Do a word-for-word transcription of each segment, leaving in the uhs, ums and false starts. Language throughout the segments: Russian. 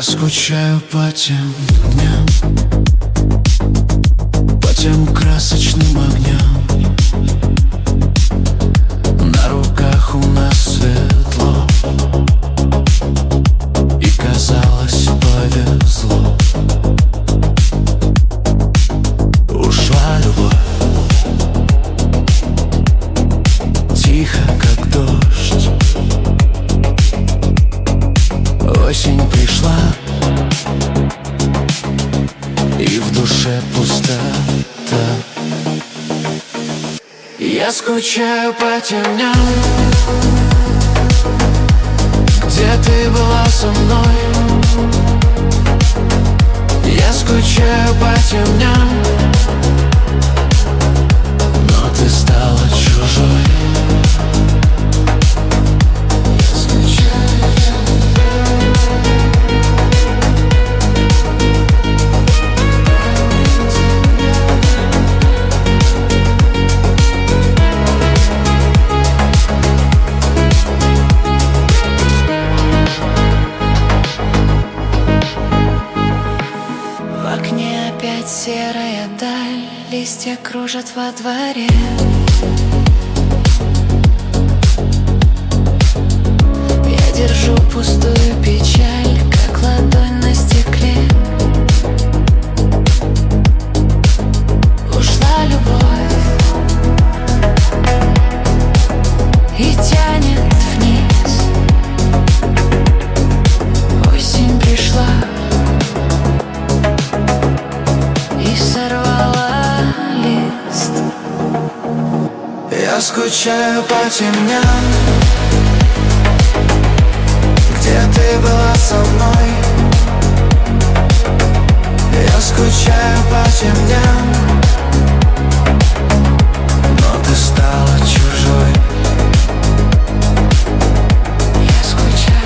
Я скучаю по тем дням, по тем красочным огням. На руках у нас светло, и казалось, повезло. Ушла любовь, тихо, как дождь. Осень пришла, и в душе пустота. Я скучаю по тем дням, где ты была со мной. Я скучаю по тем дням, но ты стала чужой. Я скучаю. Опять серая даль, листья кружат во дворе. Я держу пустую печаль, как ладонь на стекле. Ушла любовь и тянет вниз. Осень пришла и сорвала лист. Я скучаю по тем дням, где ты была со мной. Я скучаю по тем дням, но ты стала чужой. Я скучаю.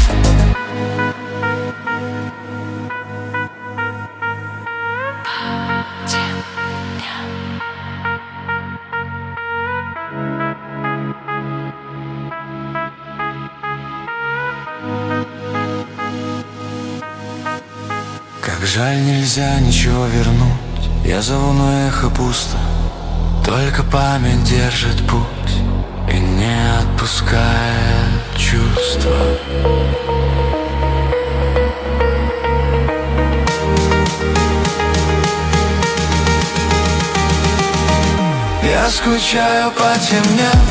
Как жаль, нельзя ничего вернуть. Я зову, но эхо пусто. Только память держит путь и не отпускает чувства. Я скучаю по тем дням,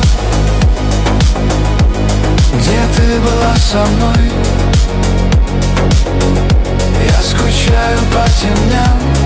где ты была со мной. Я скучаю по тем дням,